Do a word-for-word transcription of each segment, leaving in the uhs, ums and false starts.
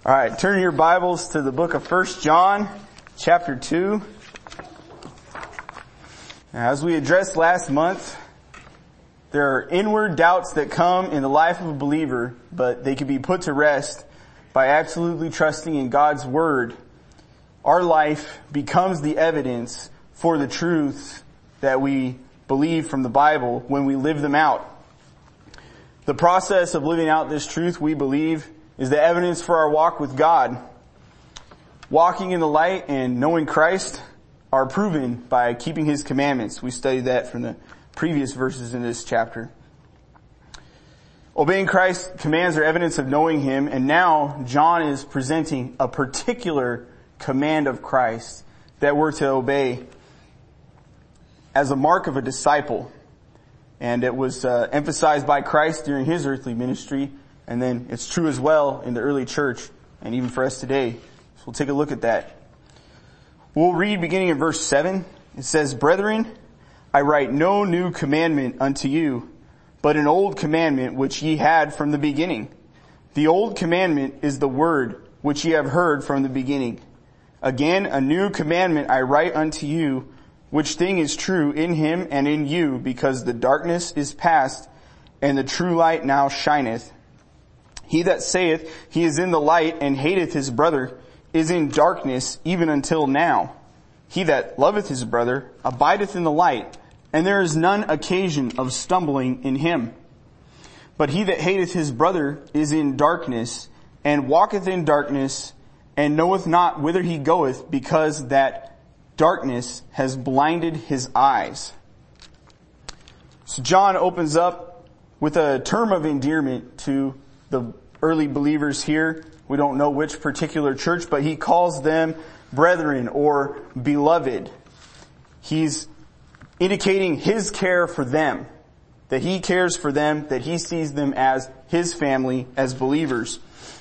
All right, turn your Bibles to the book of First John, chapter two. As we addressed last month, there are inward doubts that come in the life of a believer, but they can be put to rest by absolutely trusting in God's Word. Our life becomes the evidence for the truths that we believe from the Bible when we live them out. The process of living out this truth, we believe, is the evidence for our walk with God. Walking in the light and knowing Christ are proven by keeping His commandments. We studied that from the previous verses in this chapter. Obeying Christ's commands are evidence of knowing Him, and now John is presenting a particular command of Christ that we're to obey as a mark of a disciple. And it was uh, emphasized by Christ during His earthly ministry. And then it's true as well in the early church and even for us today. So we'll take a look at that. We'll read beginning in verse seven. It says, "Brethren, I write no new commandment unto you, but an old commandment which ye had from the beginning. The old commandment is the word which ye have heard from the beginning. Again, a new commandment I write unto you, which thing is true in him and in you, because the darkness is past, and the true light now shineth. He that saith he is in the light and hateth his brother is in darkness even until now. He that loveth his brother abideth in the light, and there is none occasion of stumbling in him. But he that hateth his brother is in darkness, and walketh in darkness, and knoweth not whither he goeth, because that darkness has blinded his eyes." So John opens up with a term of endearment to the early believers here. We don't know which particular church, but he calls them brethren or beloved. He's indicating his care for them, that he cares for them, that he sees them as his family, as believers.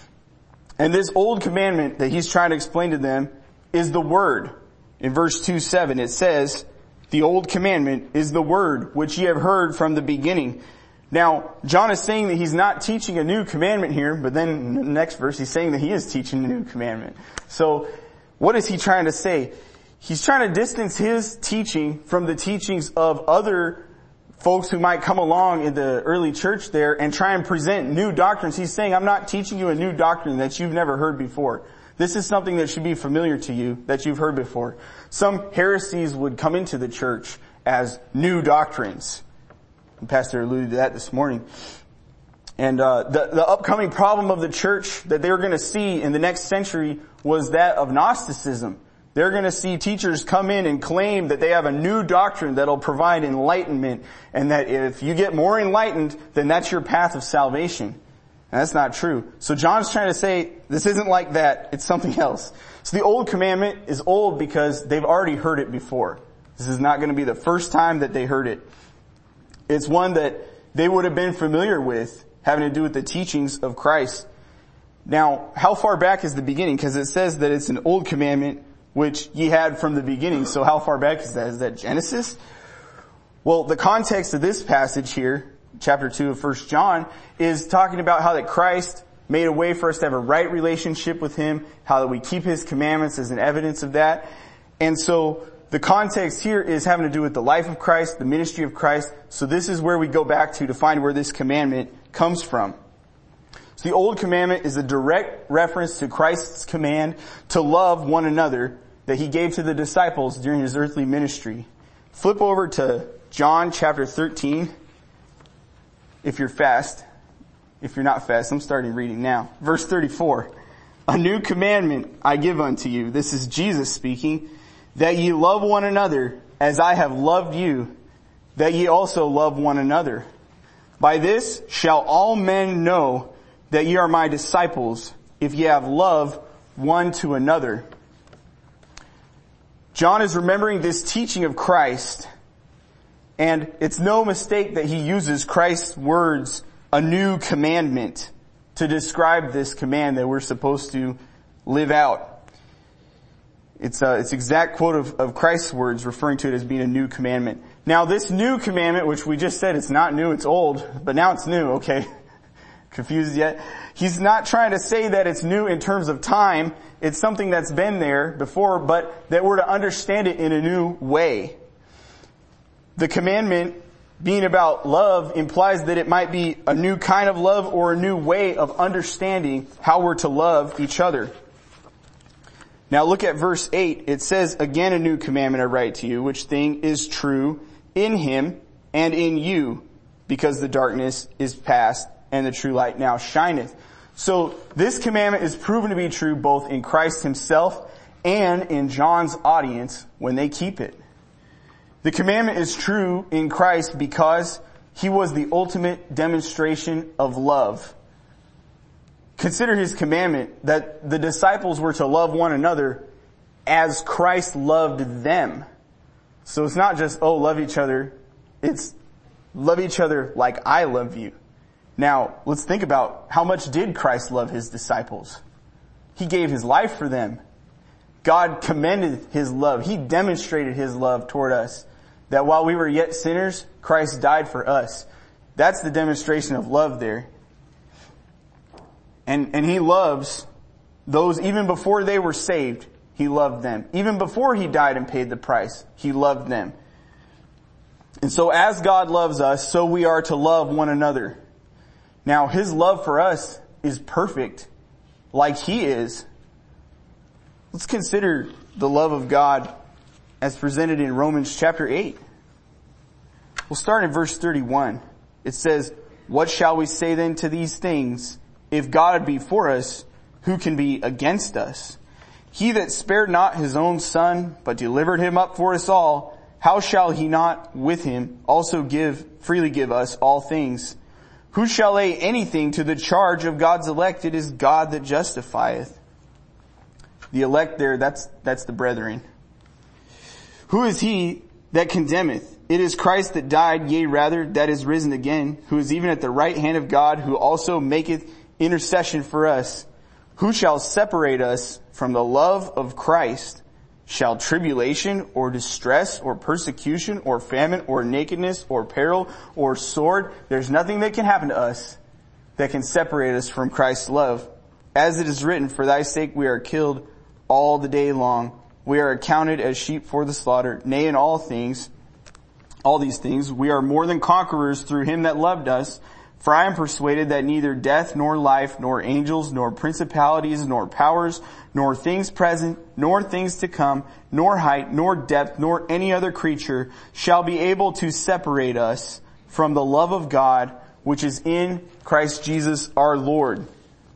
And this old commandment that he's trying to explain to them is the word. In verse two seven it says, "The old commandment is the word which ye have heard from the beginning." Now, John is saying that he's not teaching a new commandment here, but then in the next verse he's saying that he is teaching a new commandment. So, what is he trying to say? He's trying to distance his teaching from the teachings of other folks who might come along in the early church there and try and present new doctrines. He's saying, I'm not teaching you a new doctrine that you've never heard before. This is something that should be familiar to you, that you've heard before. Some heresies would come into the church as new doctrines. The pastor alluded to that this morning. And uh the, the upcoming problem of the church that they were going to see in the next century was that of Gnosticism. They're going to see teachers come in and claim that they have a new doctrine that'll provide enlightenment, and that if you get more enlightened, then that's your path of salvation. And that's not true. So John's trying to say, this isn't like that, it's something else. So the old commandment is old because they've already heard it before. This is not going to be the first time that they heard it. It's one that they would have been familiar with, having to do with the teachings of Christ. Now, how far back is the beginning? Because it says that it's an old commandment which ye had from the beginning. So how far back is that? Is that Genesis? Well, the context of this passage here, chapter two of First John, is talking about how that Christ made a way for us to have a right relationship with Him, how that we keep His commandments as an evidence of that. And so the context here is having to do with the life of Christ, the ministry of Christ. So this is where we go back to to find where this commandment comes from. So the old commandment is a direct reference to Christ's command to love one another that He gave to the disciples during His earthly ministry. Flip over to John chapter thirteen. If you're fast. If you're not fast, I'm starting reading now. Verse thirty-four. "A new commandment I give unto you." This is Jesus speaking. "That ye love one another as I have loved you, that ye also love one another. By this shall all men know that ye are my disciples, if ye have love one to another." John is remembering this teaching of Christ, and it's no mistake that he uses Christ's words, "a new commandment," to describe this command that we're supposed to live out. It's a, it's exact quote of, of Christ's words, referring to it as being a new commandment. Now this new commandment, which we just said it's not new, it's old, but now it's new, okay? Confused yet? He's not trying to say that it's new in terms of time. It's something that's been there before, but that we're to understand it in a new way. The commandment being about love implies that it might be a new kind of love or a new way of understanding how we're to love each other. Now look at verse eight. It says, again, a new commandment I write to you, which thing is true in him and in you, because the darkness is past and the true light now shineth. So this commandment is proven to be true both in Christ himself and in John's audience when they keep it. The commandment is true in Christ because he was the ultimate demonstration of love. Consider his commandment that the disciples were to love one another as Christ loved them. So it's not just, oh, love each other. It's love each other like I love you. Now, let's think about how much did Christ love his disciples? He gave his life for them. God commended his love. He demonstrated his love toward us. That while we were yet sinners, Christ died for us. That's the demonstration of love there. And, and he loves those even before they were saved. He loved them. Even before he died and paid the price, he loved them. And so as God loves us, so we are to love one another. Now, his love for us is perfect, like he is. Let's consider the love of God as presented in Romans chapter eight. We'll start in verse thirty-one. It says, what shall we say then to these things? If God be for us, who can be against us? He that spared not his own son, but delivered him up for us all, how shall he not with him also give, freely give us all things? Who shall lay anything to the charge of God's elect? It is God that justifieth. The elect there, that's, that's the brethren. Who is he that condemneth? It is Christ that died, yea rather, that is risen again, who is even at the right hand of God, who also maketh intercession for us. Who shall separate us from the love of Christ? Shall tribulation or distress or persecution or famine or nakedness or peril or sword? There's nothing that can happen to us that can separate us from Christ's love. As it is written, for thy sake we are killed all the day long. We are accounted as sheep for the slaughter. Nay, in all things, all these things, we are more than conquerors through him that loved us. For I am persuaded that neither death, nor life, nor angels, nor principalities, nor powers, nor things present, nor things to come, nor height, nor depth, nor any other creature shall be able to separate us from the love of God, which is in Christ Jesus our Lord.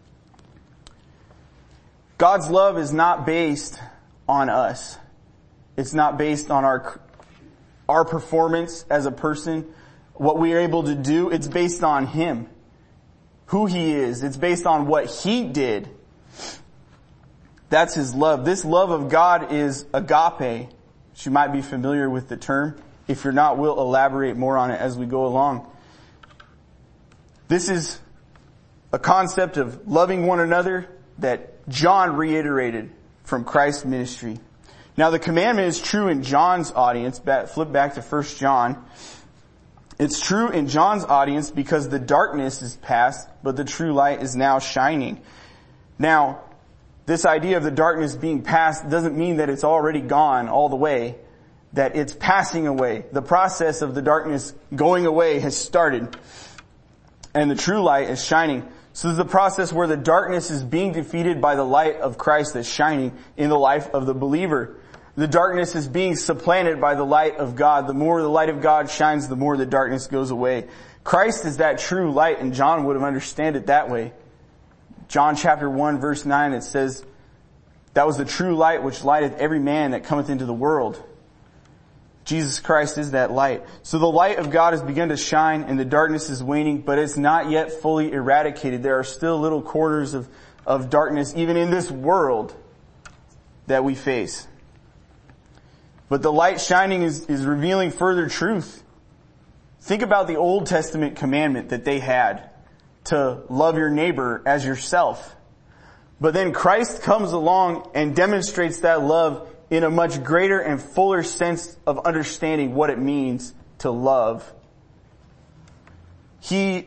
God's love is not based on us. It's not based on our, our performance as a person, what we are able to do. It's based on him, who he is. It's based on what he did. That's his love. This love of God is agape. You might be familiar with the term. If you're not, we'll elaborate more on it as we go along. This is a concept of loving one another that John reiterated from Christ's ministry. Now the commandment is true in John's audience. Flip back to First John. It's true in John's audience because the darkness is past, but the true light is now shining. Now, this idea of the darkness being past doesn't mean that it's already gone all the way, that it's passing away. The process of the darkness going away has started, and the true light is shining. So this is the process where the darkness is being defeated by the light of Christ that's shining in the life of the believer. The darkness is being supplanted by the light of God. The more the light of God shines, the more the darkness goes away. Christ is that true light, and John would have understood it that way. John chapter one verse nine, it says, that was the true light which lighteth every man that cometh into the world. Jesus Christ is that light. So the light of God has begun to shine and the darkness is waning, but it's not yet fully eradicated. There are still little corners of, of darkness even in this world that we face. But the light shining is, is revealing further truth. Think about the Old Testament commandment that they had to love your neighbor as yourself. But then Christ comes along and demonstrates that love in a much greater and fuller sense of understanding what it means to love. He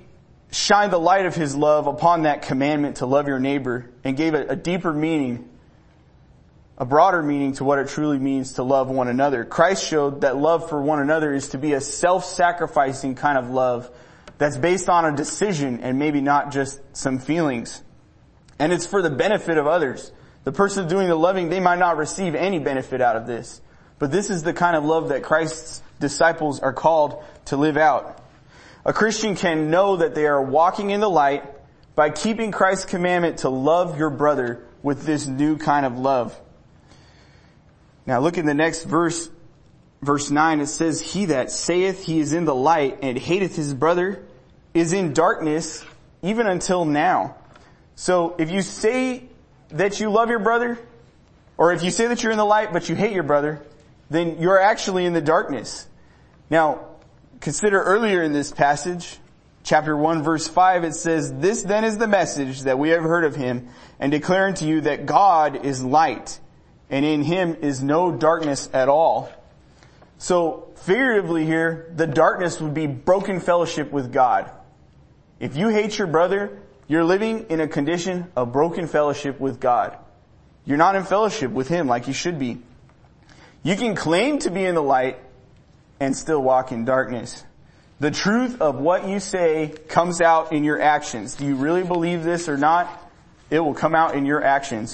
shined the light of his love upon that commandment to love your neighbor and gave it a deeper meaning, a broader meaning to what it truly means to love one another. Christ showed that love for one another is to be a self-sacrificing kind of love that's based on a decision and maybe not just some feelings. And it's for the benefit of others. The person doing the loving, they might not receive any benefit out of this. But this is the kind of love that Christ's disciples are called to live out. A Christian can know that they are walking in the light by keeping Christ's commandment to love your brother with this new kind of love. Now look in the next verse, verse nine, it says, he that saith he is in the light and hateth his brother is in darkness even until now. So if you say that you love your brother, or if you say that you're in the light but you hate your brother, then you're actually in the darkness. Now, consider earlier in this passage, chapter one verse five, it says, this then is the message that we have heard of him and declare unto you that God is light and in him is no darkness at all. So figuratively here, the darkness would be broken fellowship with God. If you hate your brother, you're living in a condition of broken fellowship with God. You're not in fellowship with him like you should be. You can claim to be in the light and still walk in darkness. The truth of what you say comes out in your actions. Do you really believe this or not? It will come out in your actions.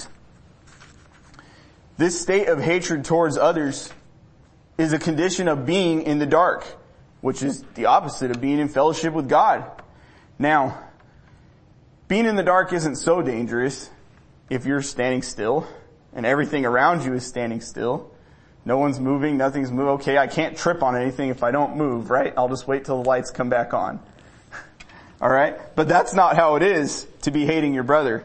This state of hatred towards others is a condition of being in the dark, which is the opposite of being in fellowship with God. Now, being in the dark isn't so dangerous if you're standing still and everything around you is standing still. No one's moving, nothing's moving. Okay, I can't trip on anything if I don't move, right? I'll just wait till the lights come back on. Alright? But that's not how it is to be hating your brother.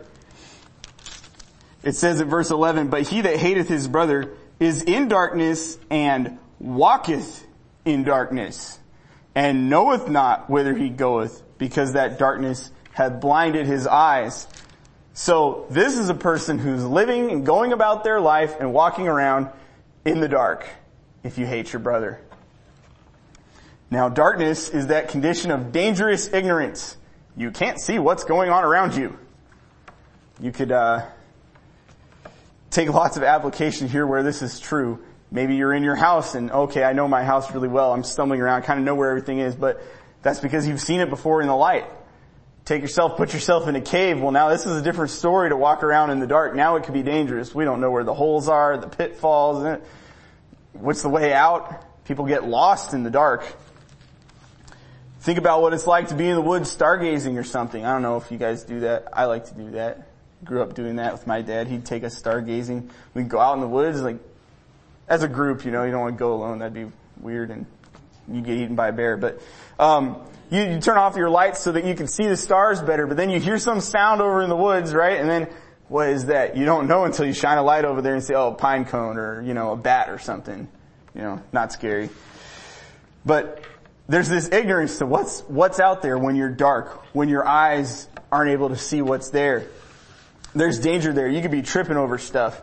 It says in verse eleven, but he that hateth his brother is in darkness and walketh in darkness and knoweth not whither he goeth, because that darkness hath blinded his eyes. So this is a person who's living and going about their life and walking around in the dark if you hate your brother. Now darkness is that condition of dangerous ignorance. You can't see what's going on around you. You could uh take lots of application here where this is true. Maybe you're in your house and, okay, I know my house really well. I'm stumbling around, kind of know where everything is, but that's because you've seen it before in the light. Take yourself, put yourself in a cave. Well, now this is a different story to walk around in the dark. Now it could be dangerous. We don't know where the holes are, the pitfalls, what's the way out. People get lost in the dark. Think about what it's like to be in the woods stargazing or something. I don't know if you guys do that. I like to do that. Grew up doing that with my dad. He'd take us stargazing. We'd go out in the woods, like, as a group, you know, you don't want to go alone. That'd be weird and you'd get eaten by a bear. But, um, You, you turn off your lights so that you can see the stars better, but then you hear some sound over in the woods, right? And then, what is that? You don't know until you shine a light over there and say, oh, a pine cone or, you know, a bat or something. You know, not scary. But there's this ignorance to what's, what's out there when you're dark, when your eyes aren't able to see what's there. There's danger there. You could be tripping over stuff.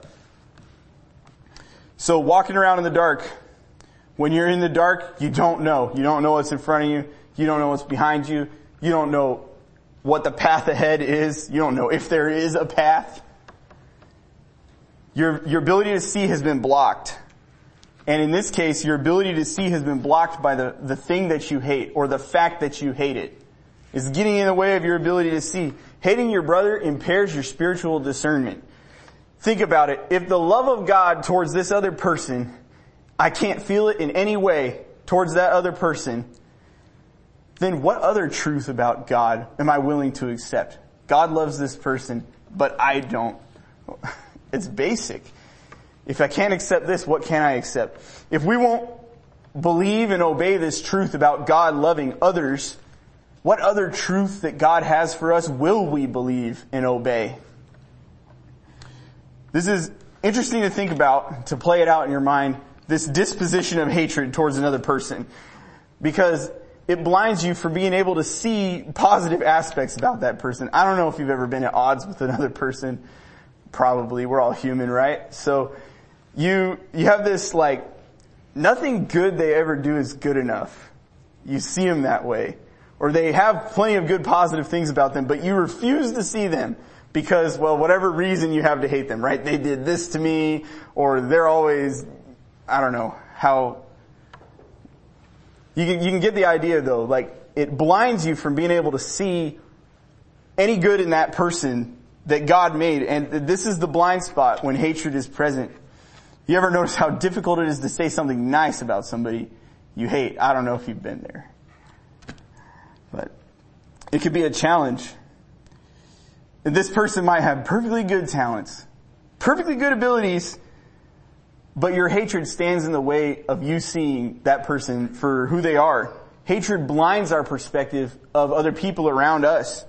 So walking around in the dark, when you're in the dark, you don't know. You don't know what's in front of you. You don't know what's behind you. You don't know what the path ahead is. You don't know if there is a path. Your, your ability to see has been blocked. And in this case, your ability to see has been blocked by the, the thing that you hate or the fact that you hate it. It's getting in the way of your ability to see. Hating your brother impairs your spiritual discernment. Think about it. If the love of God towards this other person, I can't feel it in any way towards that other person, then what other truth about God am I willing to accept? God loves this person, but I don't. It's basic. If I can't accept this, what can I accept? If we won't believe and obey this truth about God loving others, what other truth that God has for us will we believe and obey? This is interesting to think about, to play it out in your mind, this disposition of hatred towards another person. Because it blinds you from being able to see positive aspects about that person. I don't know if you've ever been at odds with another person. Probably. We're all human, right? So you, you have this like, nothing good they ever do is good enough. You see them that way. Or they have plenty of good positive things about them, but you refuse to see them because, well, whatever reason you have to hate them, right? They did this to me, or they're always, I don't know, how, you can, you can get the idea though, like, it blinds you from being able to see any good in that person that God made. And this is the blind spot when hatred is present. You ever notice how difficult it is to say something nice about somebody you hate? I don't know if you've been there. But it could be a challenge. And this person might have perfectly good talents, perfectly good abilities, but your hatred stands in the way of you seeing that person for who they are. Hatred blinds our perspective of other people around us.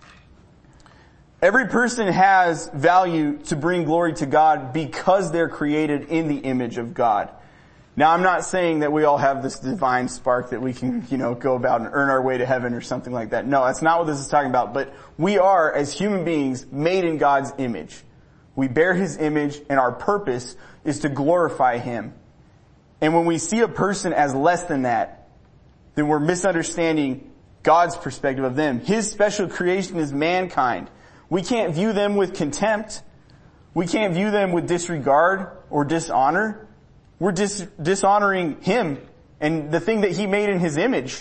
Every person has value to bring glory to God because they're created in the image of God. Now, I'm not saying that we all have this divine spark that we can, you know, go about and earn our way to heaven or something like that. No, that's not what this is talking about. But we are, as human beings, made in God's image. We bear His image, and our purpose is to glorify Him. And when we see a person as less than that, then we're misunderstanding God's perspective of them. His special creation is mankind. We can't view them with contempt. We can't view them with disregard or dishonor. We're dis- dishonoring Him and the thing that He made in His image.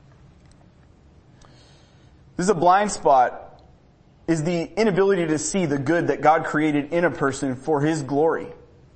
This is a blind spot, is the inability to see the good that God created in a person for His glory.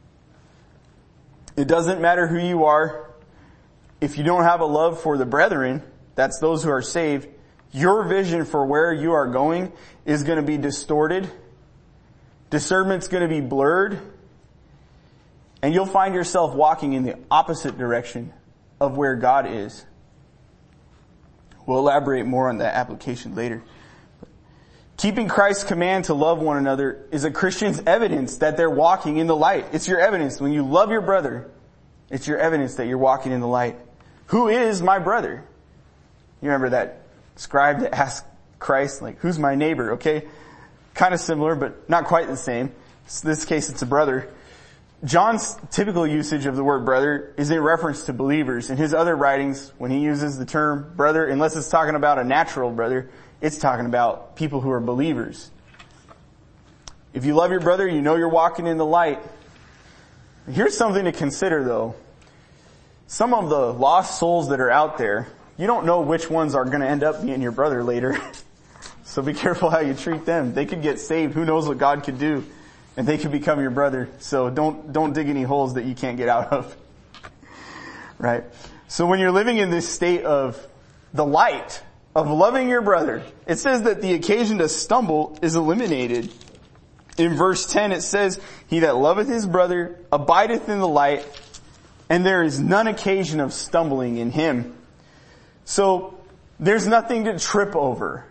It doesn't matter who you are. If you don't have a love for the brethren, that's those who are saved, your vision for where you are going is going to be distorted. Discernment's going to be blurred. And you'll find yourself walking in the opposite direction of where God is. We'll elaborate more on that application later. Keeping Christ's command to love one another is a Christian's evidence that they're walking in the light. It's your evidence. When you love your brother, it's your evidence that you're walking in the light. Who is my brother? You remember that scribe that asked Christ, like, who's my neighbor? Okay. Kind of similar, but not quite the same. In this case, it's a brother. John's typical usage of the word brother is in reference to believers. In his other writings, when he uses the term brother, unless it's talking about a natural brother, it's talking about people who are believers. If you love your brother, you know you're walking in the light. Here's something to consider though. Some of the lost souls that are out there, you don't know which ones are going to end up being your brother later. So be careful how you treat them. They could get saved. Who knows what God could do? And they could become your brother. So don't, don't dig any holes that you can't get out of. Right? So when you're living in this state of the light, of loving your brother, it says that the occasion to stumble is eliminated. In verse ten it says, he that loveth his brother abideth in the light, and there is none occasion of stumbling in him. So there's nothing to trip over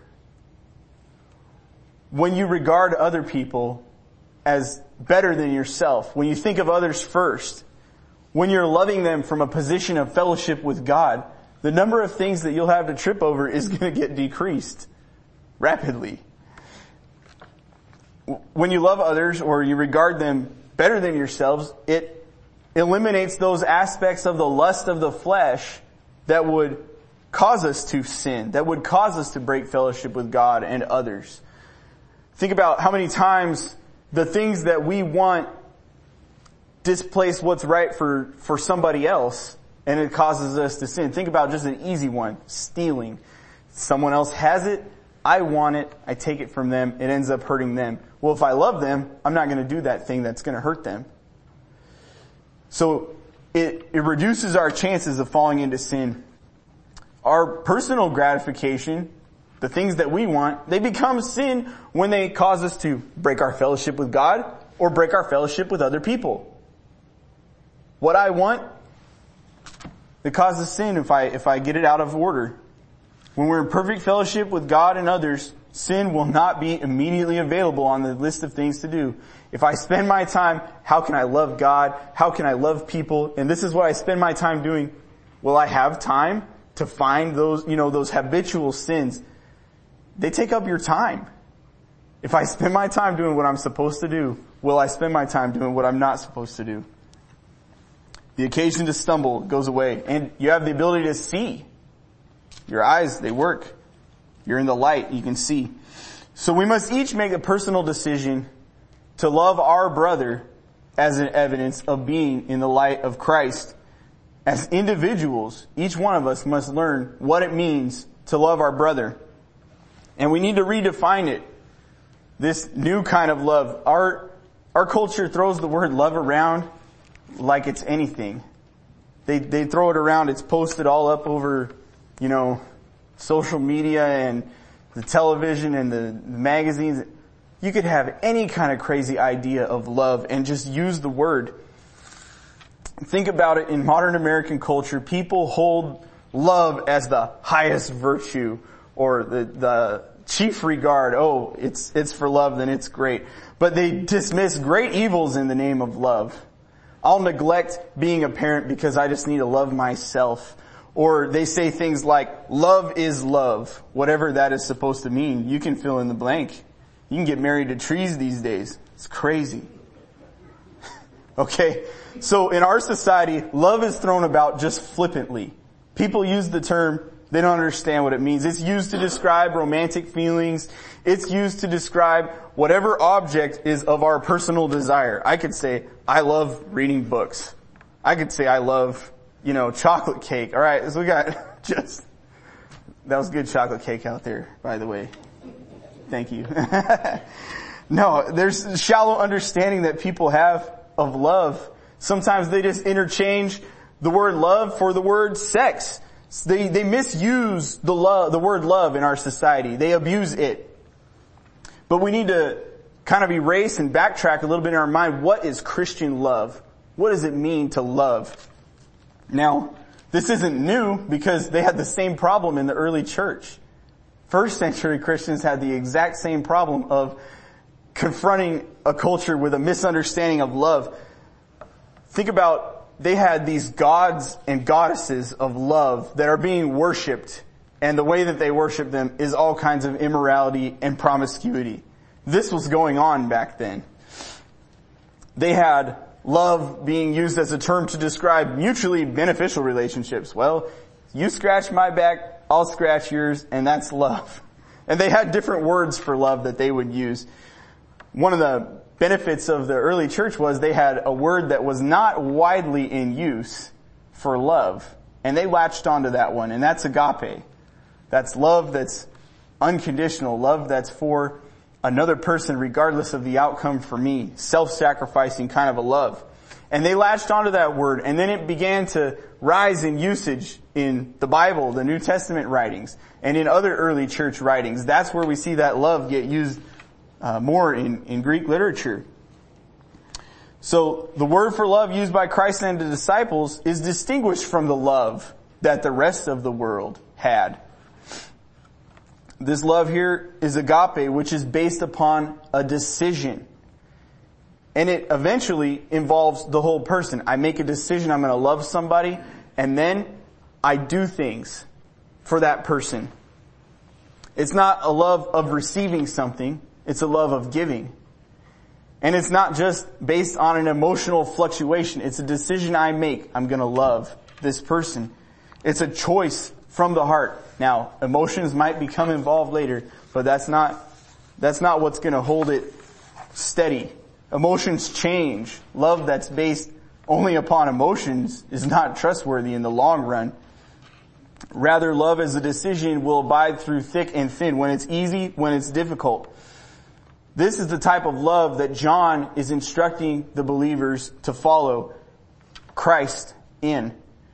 when you regard other people as better than yourself, when you think of others first, when you're loving them from a position of fellowship with God, the number of things that you'll have to trip over is going to get decreased rapidly. When you love others or you regard them better than yourselves, it eliminates those aspects of the lust of the flesh that would cause us to sin, that would cause us to break fellowship with God and others. Think about how many times the things that we want displace what's right for, for somebody else, and it causes us to sin. Think about just an easy one, stealing. Someone else has it, I want it, I take it from them, it ends up hurting them. Well, if I love them, I'm not going to do that thing that's going to hurt them. So it, it reduces our chances of falling into sin. Our personal gratification, the things that we want, they become sin when they cause us to break our fellowship with God or break our fellowship with other people. What I want, it causes sin if I, if I get it out of order. When we're in perfect fellowship with God and others, sin will not be immediately available on the list of things to do. If I spend my time, how can I love God? How can I love people? And this is what I spend my time doing. Will I have time to find those, you know, those habitual sins? They take up your time. If I spend my time doing what I'm supposed to do, will I spend my time doing what I'm not supposed to do? The occasion to stumble goes away, and you have the ability to see. Your eyes, they work. You're in the light. You can see. So we must each make a personal decision to love our brother as an evidence of being in the light of Christ. As individuals, each one of us must learn what it means to love our brother. And we need to redefine it. This new kind of love. Our, our culture throws the word love around like it's anything. They, they throw it around. It's posted all up over, you know, social media and the television and the, the magazines. You could have any kind of crazy idea of love and just use the word. Think about it in modern American culture. People hold love as the highest virtue or the, the chief regard. Oh, it's, it's for love, then it's great. But they dismiss great evils in the name of love. I'll neglect being a parent because I just need to love myself. Or they say things like, love is love, whatever that is supposed to mean. You can fill in the blank. You can get married to trees these days. It's crazy. Okay, so in our society, love is thrown about just flippantly. People use the term, they don't understand what it means. It's used to describe romantic feelings. It's used to describe whatever object is of our personal desire. I could say, I love reading books. I could say I love, you know, chocolate cake. Alright, so we got just, that was good chocolate cake out there, by the way. Thank you. No, there's shallow understanding that people have of love. Sometimes they just interchange the word love for the word sex. They, they misuse the love, the word love in our society. They abuse it. But we need to kind of erase and backtrack a little bit in our mind. What is Christian love? What does it mean to love? Now, this isn't new because they had the same problem in the early church. First century Christians had the exact same problem of confronting a culture with a misunderstanding of love. Think about, they had these gods and goddesses of love that are being worshipped, and the way that they worship them is all kinds of immorality and promiscuity. This was going on back then. They had love being used as a term to describe mutually beneficial relationships. Well, you scratch my back, I'll scratch yours, and that's love. And they had different words for love that they would use. One of the benefits of the early church was they had a word that was not widely in use for love. And they latched onto that one, and that's agape. That's love that's unconditional, love that's for another person regardless of the outcome for me. Self-sacrificing kind of a love. And they latched onto that word, and then it began to rise in usage in the Bible, the New Testament writings, and in other early church writings. That's where we see that love get used uh, more in, in Greek literature. So the word for love used by Christ and the disciples is distinguished from the love that the rest of the world had. This love here is agape, which is based upon a decision. And it eventually involves the whole person. I make a decision, I'm going to love somebody, and then I do things for that person. It's not a love of receiving something, it's a love of giving. And it's not just based on an emotional fluctuation, it's a decision I make. I'm going to love this person. It's a choice from the heart. Now, emotions might become involved later, but that's not, that's not what's going to hold it steady. Emotions change. Love that's based only upon emotions is not trustworthy in the long run. Rather, love as a decision will abide through thick and thin, when it's easy, when it's difficult. This is the type of love that John is instructing the believers to follow Christ in.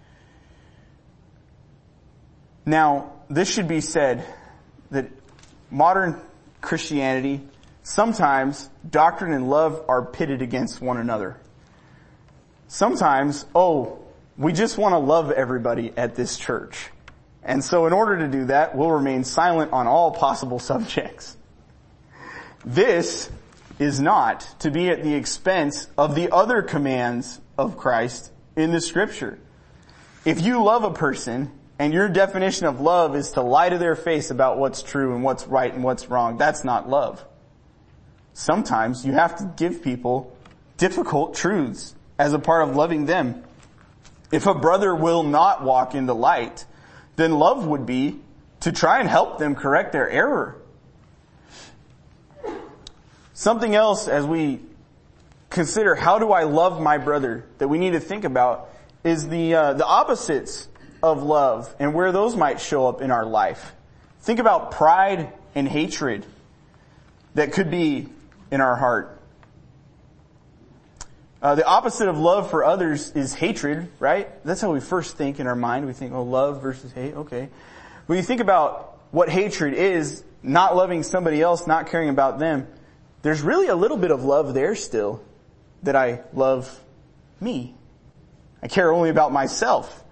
Now, this should be said that modern Christianity, sometimes doctrine and love are pitted against one another. Sometimes, oh, we just want to love everybody at this church. And so in order to do that, we'll remain silent on all possible subjects. This is not to be at the expense of the other commands of Christ in the scripture. If you love a person and your definition of love is to lie to their face about what's true and what's right and what's wrong, that's not love. Sometimes you have to give people difficult truths as a part of loving them. If a brother will not walk in the light, then love would be to try and help them correct their error. Something else as we consider how do I love my brother that we need to think about is the uh, the opposites of love and where those might show up in our life. Think about pride and hatred that could be in our heart. Uh, the opposite of love for others is hatred, right? That's how we first think in our mind. We think, oh, love versus hate, okay. When you think about what hatred is, not loving somebody else, not caring about them, there's really a little bit of love there still, that I love me. I care only about myself.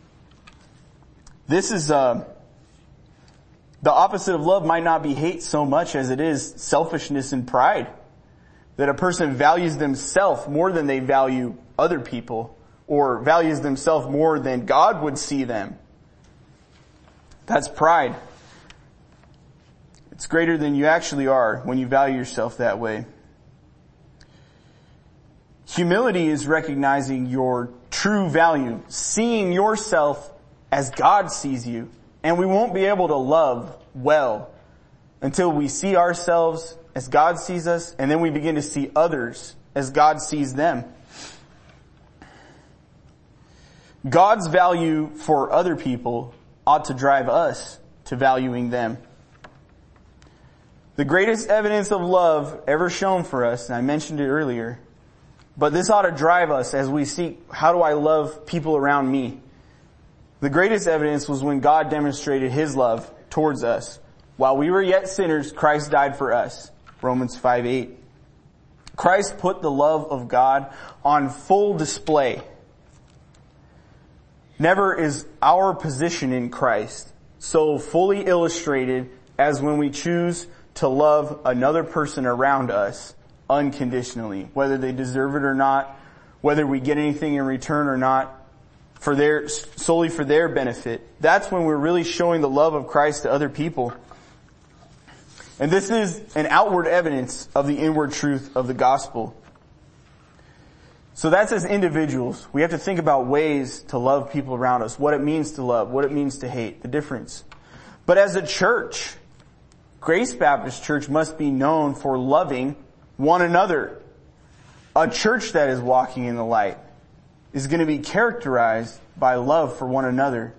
This is, uh, the opposite of love might not be hate so much as it is selfishness and pride. That a person values themselves more than they value other people, or values themselves more than God would see them. That's pride. It's greater than you actually are when you value yourself that way. Humility is recognizing your true value, seeing yourself as God sees you. And we won't be able to love well until we see ourselves as God sees us, and then we begin to see others as God sees them. God's value for other people ought to drive us to valuing them. The greatest evidence of love ever shown for us, and I mentioned it earlier, but this ought to drive us as we seek, how do I love people around me? The greatest evidence was when God demonstrated His love towards us. While we were yet sinners, Christ died for us. Romans five eight. Christ put the love of God on full display. Never is our position in Christ so fully illustrated as when we choose to love another person around us unconditionally, whether they deserve it or not, whether we get anything in return or not, for their, solely for their benefit. That's when we're really showing the love of Christ to other people. And this is an outward evidence of the inward truth of the gospel. So that's as individuals. We have to think about ways to love people around us, what it means to love, what it means to hate, the difference. But as a church, Grace Baptist Church must be known for loving one another. A church that is walking in the light is going to be characterized by love for one another.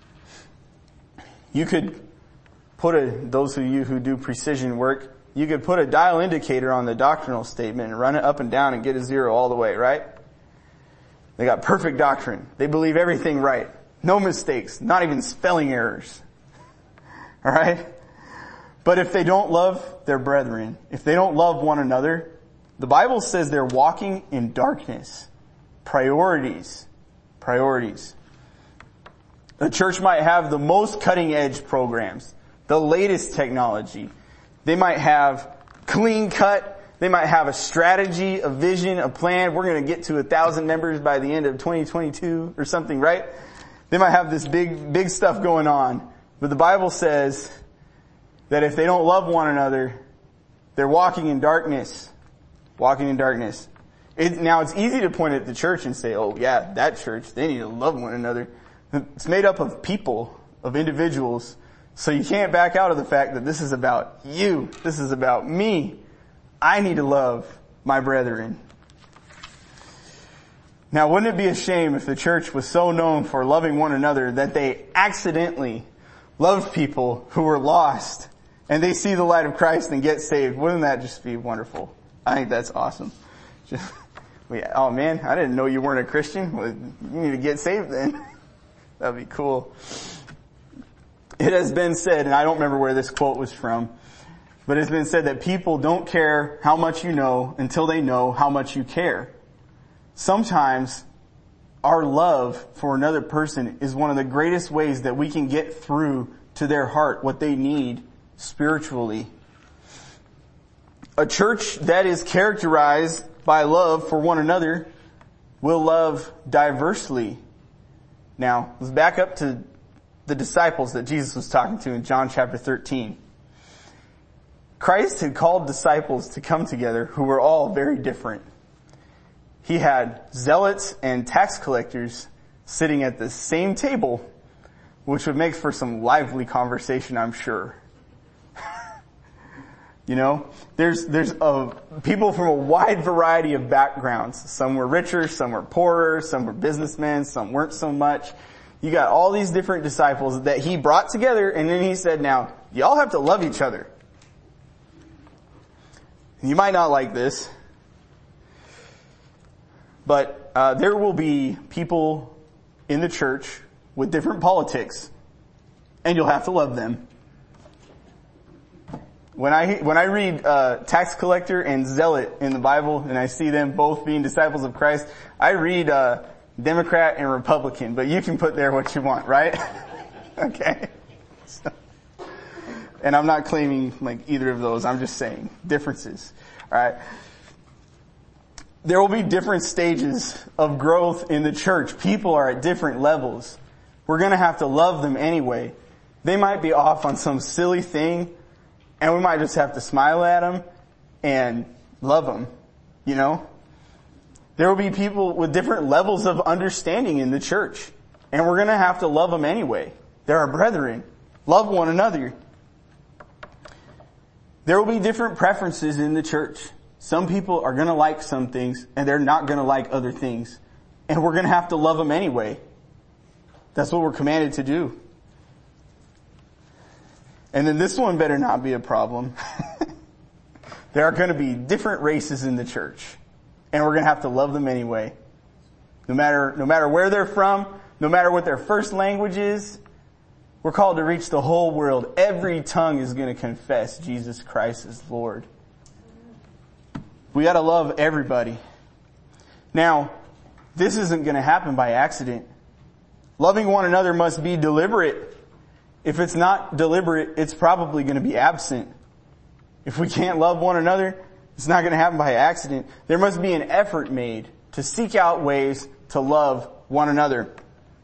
You could put a, those of you who do precision work, you could put a dial indicator on the doctrinal statement and run it up and down and get a zero all the way, right? They got perfect doctrine. They believe everything right. No mistakes, not even spelling errors. Alright? But if they don't love their brethren, if they don't love one another, the Bible says they're walking in darkness. Priorities. Priorities. The church might have the most cutting edge programs, the latest technology. They might have clean cut. They might have a strategy, a vision, a plan. We're going to get to a thousand members by the end of twenty twenty-two or something, right? They might have this big, big stuff going on. But the Bible says that if they don't love one another, they're walking in darkness. Walking in darkness. It, now it's easy to point at the church and say, oh yeah, that church, they need to love one another. It's made up of people, of individuals. So you can't back out of the fact that this is about you. This is about me. I need to love my brethren. Now, wouldn't it be a shame if the church was so known for loving one another that they accidentally loved people who were lost and they see the light of Christ and get saved? Wouldn't that just be wonderful? I think that's awesome. Just, oh man, I didn't know you weren't a Christian. Well, you need to get saved then. That'd be cool. It has been said, and I don't remember where this quote was from, but it's been said that people don't care how much you know until they know how much you care. Sometimes our love for another person is one of the greatest ways that we can get through to their heart what they need spiritually. A church that is characterized by love for one another will love diversely. Now, let's back up to the disciples that Jesus was talking to in John chapter thirteen. Christ had called disciples to come together who were all very different. He had zealots and tax collectors sitting at the same table, which would make for some lively conversation, I'm sure. You know, there's, there's a, people from a wide variety of backgrounds. Some were richer, some were poorer, some were businessmen, some weren't so much. You got all these different disciples that he brought together, and then he said, now, y'all have to love each other. You might not like this, but uh, there will be people in the church with different politics, and you'll have to love them. When I, when I read, uh, tax collector and zealot in the Bible and I see them both being disciples of Christ, I read, uh, Democrat and Republican, but you can put there what you want, right? Okay. So, and I'm not claiming like either of those, I'm just saying differences. Alright. There will be different stages of growth in the church. People are at different levels. We're gonna have to love them anyway. They might be off on some silly thing, and we might just have to smile at them and love them, you know? There will be people with different levels of understanding in the church, and we're gonna have to love them anyway. They're our brethren. Love one another. There will be different preferences in the church. Some people are gonna like some things, and they're not gonna like other things. And we're gonna have to love them anyway. That's what we're commanded to do. And then this one better not be a problem. There are going to be different races in the church, and we're going to have to love them anyway. No matter, no matter where they're from, no matter what their first language is, we're called to reach the whole world. Every tongue is going to confess Jesus Christ is Lord. We got to love everybody. Now, this isn't going to happen by accident. Loving one another must be deliberate. If it's not deliberate, it's probably going to be absent. If we can't love one another, it's not going to happen by accident. There must be an effort made to seek out ways to love one another.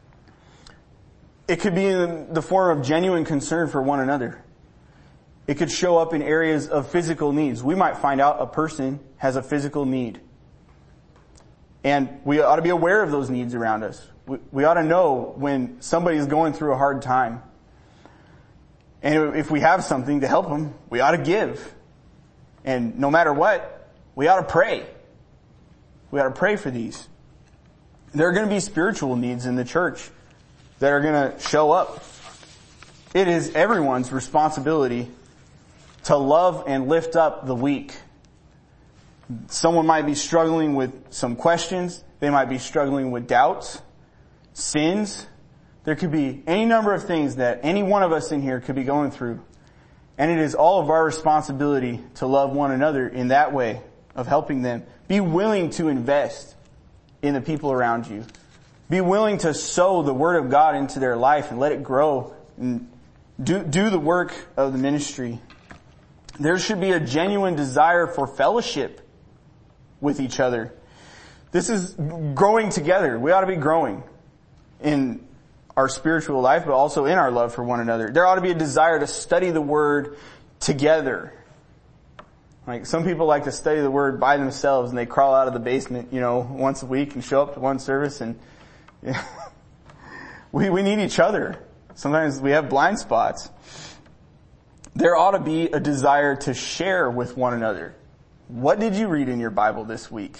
It could be in the form of genuine concern for one another. It could show up in areas of physical needs. We might find out a person has a physical need. And we ought to be aware of those needs around us. We, we ought to know when somebody is going through a hard time. And if we have something to help them, we ought to give. And no matter what, we ought to pray. We ought to pray for these. There are going to be spiritual needs in the church that are going to show up. It is everyone's responsibility to love and lift up the weak. Someone might be struggling with some questions. They might be struggling with doubts, sins. There could be any number of things that any one of us in here could be going through. And it is all of our responsibility to love one another in that way of helping them. Be willing to invest in the people around you. Be willing to sow the Word of God into their life and let it grow and do, do the work of the ministry. There should be a genuine desire for fellowship with each other. This is growing together. We ought to be growing in our spiritual life, but also in our love for one another. There ought to be a desire to study the Word together. Like some people like to study the Word by themselves, and they crawl out of the basement, you know, once a week and show up to one service, and you know, we we need each other. Sometimes we have blind spots. There ought to be a desire to share with one another. What did you read in your Bible this week?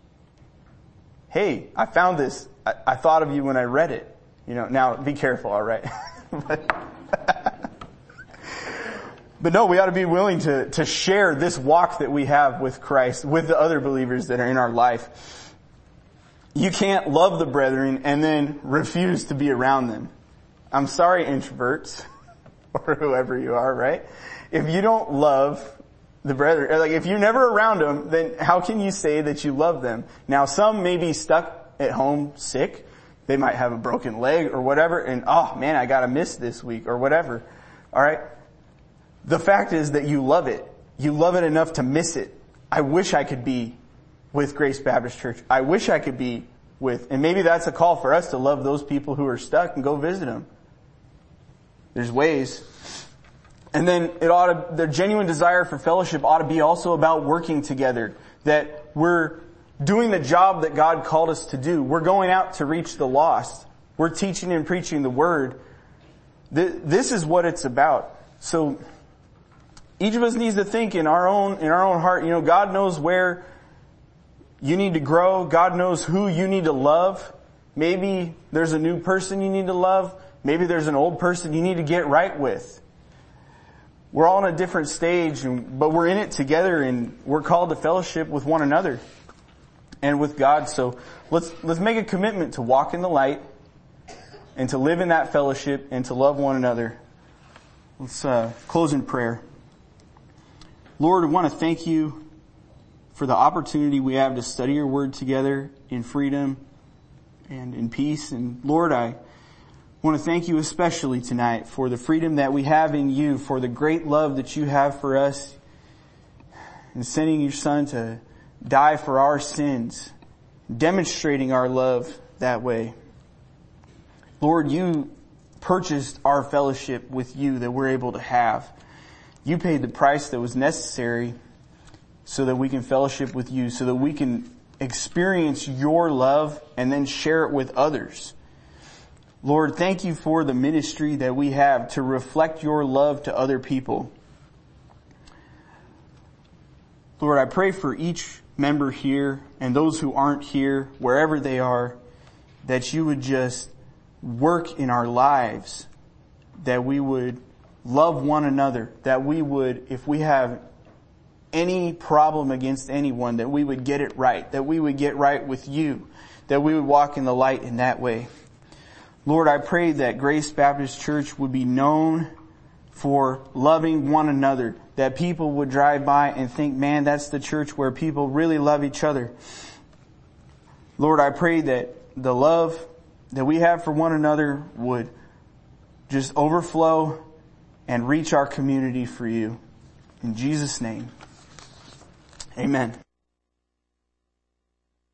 Hey, I found this. I, I thought of you when I read it. You know, now be careful, all right? but, but no, we ought to be willing to, to share this walk that we have with Christ, with the other believers that are in our life. You can't love the brethren and then refuse to be around them. I'm sorry, introverts, or whoever you are, right? If you don't love the brethren, like if you're never around them, then how can you say that you love them? Now, some may be stuck at home sick. They might have a broken leg or whatever, and oh man, I gotta miss this week or whatever. Alright? The fact is that you love it. You love it enough to miss it. I wish I could be with Grace Baptist Church. I wish I could be with, and maybe that's a call for us to love those people who are stuck and go visit them. There's ways. And then it ought to, the genuine desire for fellowship ought to be also about working together. That we're doing the job that God called us to do. We're going out to reach the lost. We're teaching and preaching the Word. th- this is what it's about. So each of us needs to think in our own, in our own heart, you know, God knows where you need to grow. God knows who you need to love. Maybe there's a new person you need to love. Maybe there's an old person you need to get right with. We're all in a different stage, but we're in it together, and we're called to fellowship with one another and with God. So let's, let's make a commitment to walk in the light and to live in that fellowship and to love one another. Let's uh, close in prayer. Lord, we want to thank you for the opportunity we have to study your word together in freedom and in peace. And Lord, I want to thank you especially tonight for the freedom that we have in you, for the great love that you have for us, and sending your Son to die for our sins, demonstrating our love that way. Lord, you purchased our fellowship with you that we're able to have. You paid the price that was necessary so that we can fellowship with you, so that we can experience your love and then share it with others. Lord, thank you for the ministry that we have to reflect your love to other people. Lord, I pray for each member here and those who aren't here, wherever they are, that you would just work in our lives, that we would love one another, that we would, if we have any problem against anyone, that we would get it right, that we would get right with you, that we would walk in the light in that way. Lord, I pray that Grace Baptist Church would be known for loving one another, that people would drive by and think, man, that's the church where people really love each other. Lord, I pray that the love that we have for one another would just overflow and reach our community for you. In Jesus' name, amen.